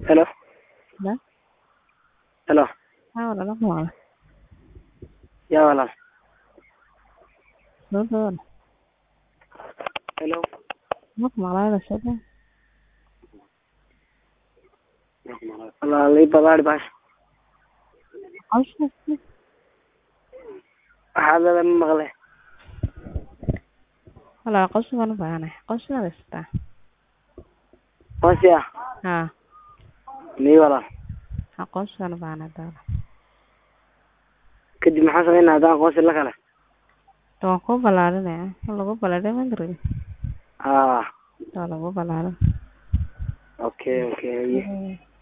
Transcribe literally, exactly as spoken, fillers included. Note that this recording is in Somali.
Hello. Hello. Hello. Haa walaal ma walaal. Yaa walaal. Soo dhawaad. Hello. Ma maqlaayada shada. Walaal ii balaari baash. Qosho. Waxaad leedahay ma maqle. Walaal qosho baan u baahanahay. Qosho haysta. Qoosiya. Haa. Mii walaal. Ha qosho baan u baahanahay. Kadib maxaa sameynaa haddaan qoonsi la kale? Waan ku balaarinaya. Lagu balaaray mandiri. Ah. Waa lagu balaarin. Okay, okay.